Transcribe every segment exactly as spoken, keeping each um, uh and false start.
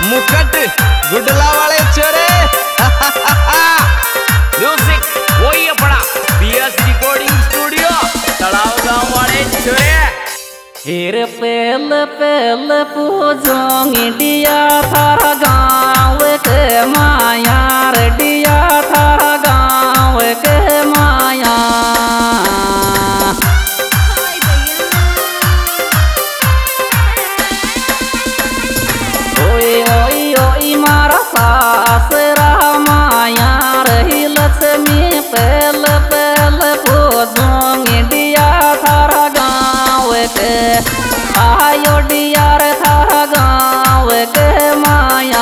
मुकट गुडला वाले चोरे म्यूजिक वही अपना बीएस रिकॉर्डिंग स्टूडियो तड़ाव गांव वाले चोरे। फिर पहल पहल पूजोंग डिया थारा गाँव के माया रे डिया थारा गाँव के माया। ओए ओए ओए मारा सासरा माया रही लक्ष्मी पहल पहल पूजोंग डिया थारा गाँव के आयो डियार थारा गाँव के माया।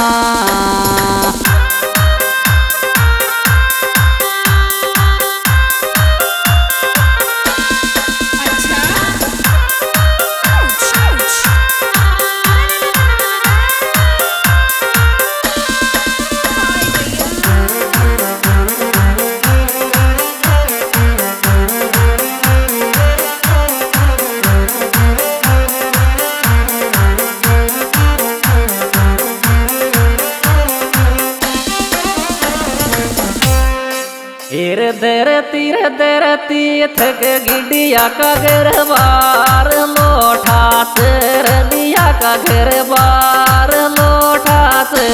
फिर धरती रे धरती थक गिडिया का घर बार लोटा तेर दिया का घर बार लोटा से।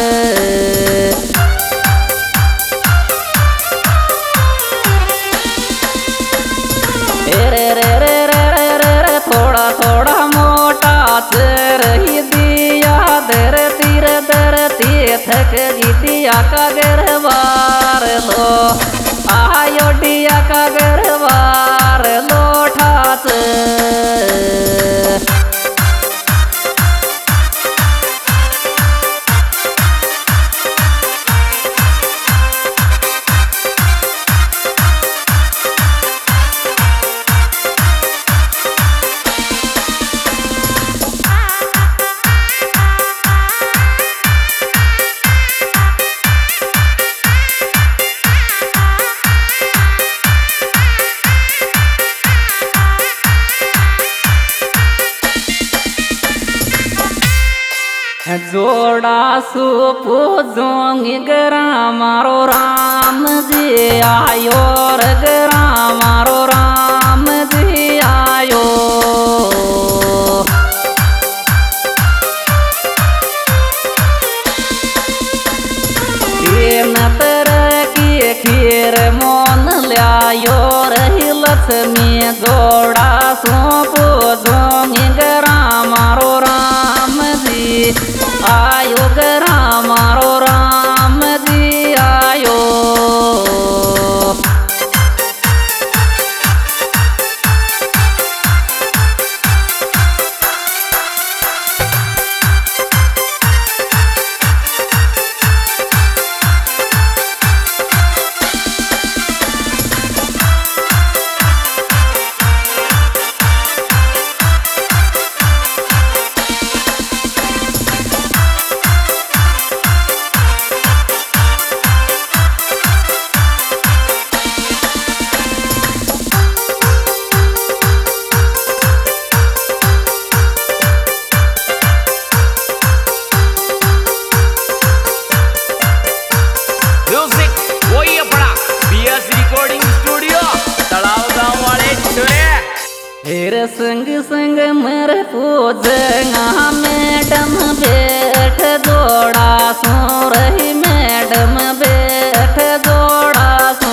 रे रे रे रे रे रे रे थोड़ा थोड़ा मोटा तेर ही दिया धरती रे धरती थक गिडिया का घर बार लो आयो डिया का गरबार लोटा से। जोड़ा सुपो जोंग गरा मारो राम जी आयो रे गरा मारो राम जी आयो। तीन तरह की खीर मोन लायो रही लक्ष्मी जोड़ा सुपो जोंग गरा मारो राम जी आयो गरा मारो राम जी आयो। फिर संग संग मर पूजंगा मैडम बैठ जोड़ा सो रही मैडम बैठ जोड़ा सो।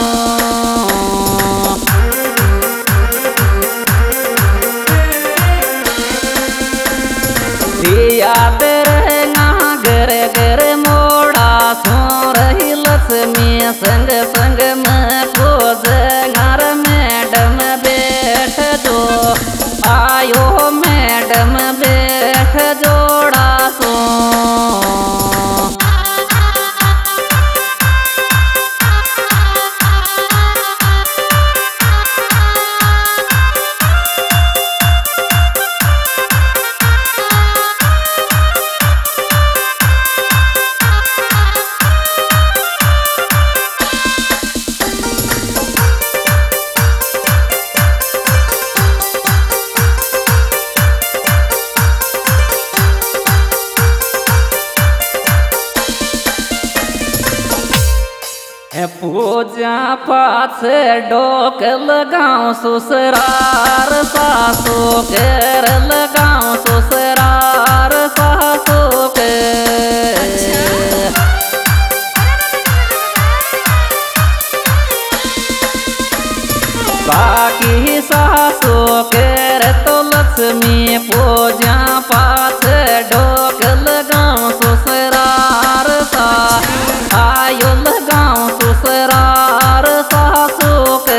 याद रहना घर घर मोड़ा सो रही लक्ष्मी संग संग में पूजंगा मैडम बैठ जो आयो मैडम बैठ जोड़ा सो। पूजा पाठ डोक लगाऊं ससुरार सासू केर लगाऊं ससुरार सासू के बाकी सासू केर तो लक्ष्मी पूजा पाठ डोक लगाऊं ससुरार सा आयो लगाऊं ससुरार सासू के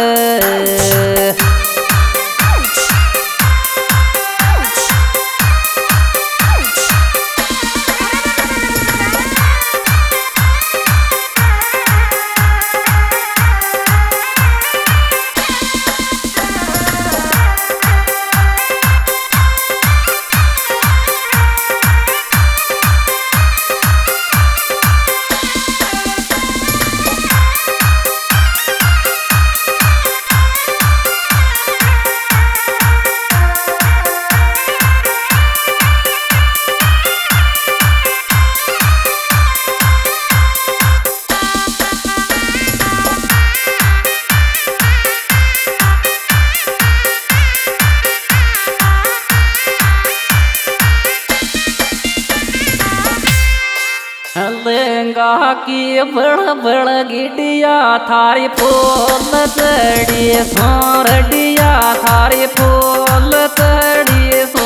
लेंगा की बड़ बड़ गिडिया थारी फूल चढ़ी सोरडिया थारी फूल चढ़ी सो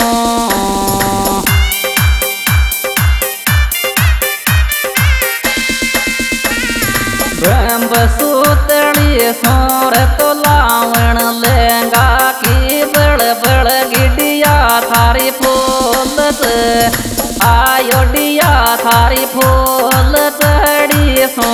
सूतड़ी सोर तो लावण लेंगा की बड़ बड़ गिडिया थारी फूल से आयो डिया थारी फूल चढ़ी सो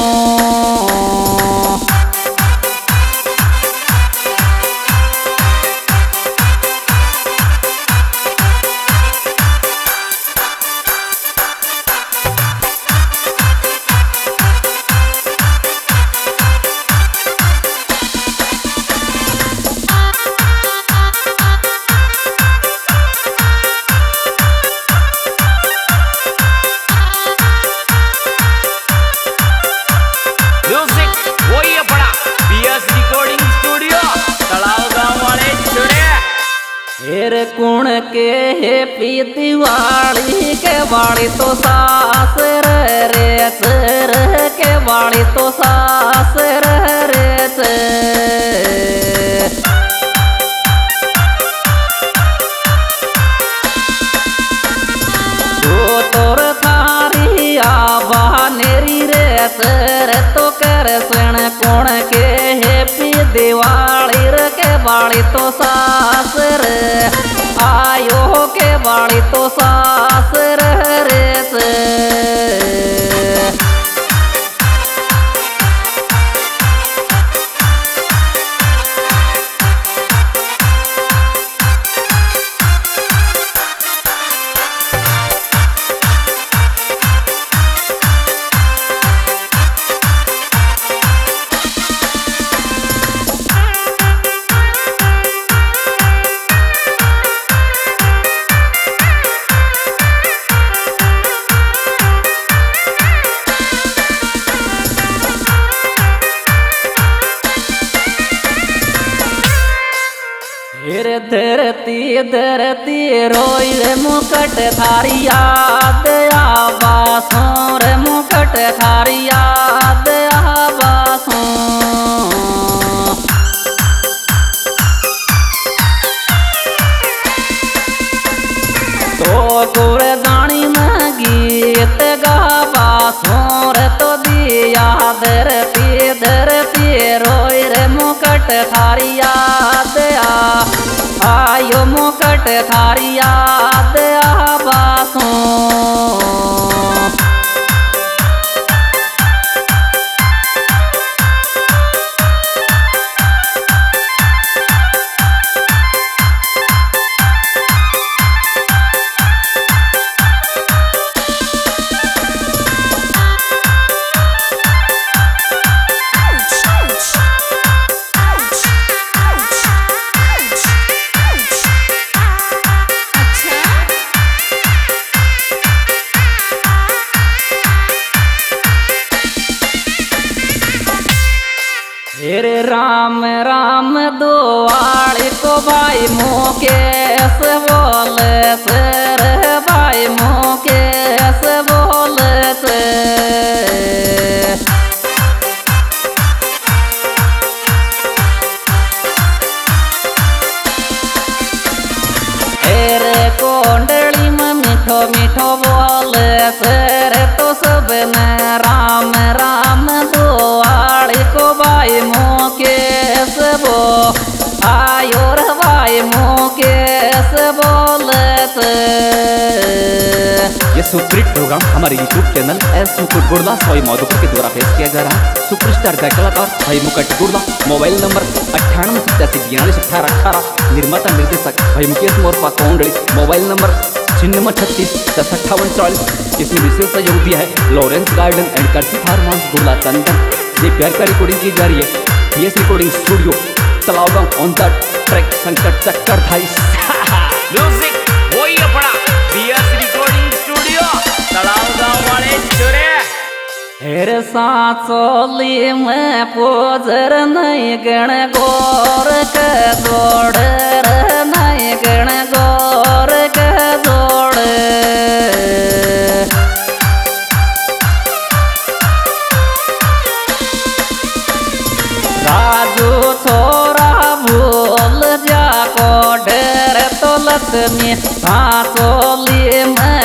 कुण के हेपी दिवाली के वाली तो सास रे सर के वाली तो सास रे से तो तोर थारी आबा नेरी रे सर तो कर सण कुण के हेपी दिवाली के वाली तो सास रे आयो के वाली तो सास रे से धरती धरती रोई रे मुकट थारी याद आबासों रे मुकट थारी याद आबासों तो गुर दानी में गीत गाबासों रे तो दिया धरती धरती रोई रे मुकट थारी याद आ आयो मुकट थारी याद आबासों अच्छा वाली को भाई मुकेश बोले से रे भाई मुकेश बोले से रे कोंडली में मीठो मीठो बोले से रे तो सब ने राम राम दुआली को भाई मुकेश बो आयो रे भाई मुकेश बोले से। ये सुपरहिट प्रोग्राम हमारे YouTube channel S Mukut Gurla sorry Madhopur के द्वारा पेश किया जा रहा है। सुपरस्टार गायक कलाकार भाई मुकुट गुरला। मोबाइल नंबर अट्ठानवे सत्तासी बयालीस अठारह अठारह। निर्माता निर्देशक भाई मुकेश मोरपा कौंडली। मोबाइल नंबर छिन्नवे छत्तीस दस अट्ठावन चालीस। इसमें विशेष सहयोग दिया है लॉरेंस गार्डन एंड कर्सी फार्म हाउस गुरला चंदन। ये प्यार का रिकॉर्डिंग की जा रही है PS recording studio Talavgaon on the track संकट चक्रधारी। म्यूजिक वही अपना बीएस रिकॉर्डिंग स्टूडियो तलावगांव वाले चोरे। हेर सांसोली में पोजर नहीं गण गोर के जोड़ रे नहीं गण गोर के जोड़। राजू छोरा भूल जा को ढेर तो लक्ष्मी सांसोली में